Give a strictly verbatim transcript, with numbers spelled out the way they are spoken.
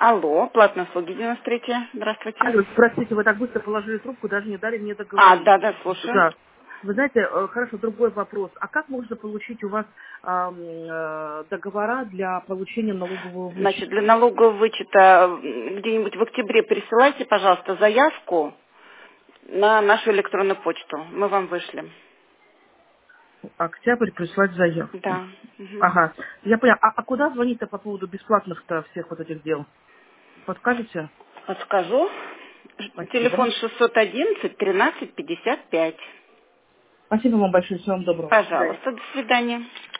Алло, платные услуги девяносто три. Здравствуйте. Алло, простите, вы так быстро положили трубку, даже не дали мне А, договорить. да, да, слушаю. Да. Вы знаете, э, хорошо, другой вопрос. А как можно получить у вас ам, э, договора для получения налогового вычета? Значит, для налогового вычета м, где-нибудь в октябре присылайте, пожалуйста, заявку на нашу электронную почту. Мы вам вышлем. Октябрь прислать заявку. Да. Мгм. Ага, я поняла. А, а куда звонить-то по поводу бесплатных-то всех вот этих дел? Подскажете? Подскажу. Спасибо. Телефон шестьсот одиннадцать тринадцать пятьдесят пять. Спасибо вам большое, всего вам доброго. До свидания. Пожалуйста, до свидания.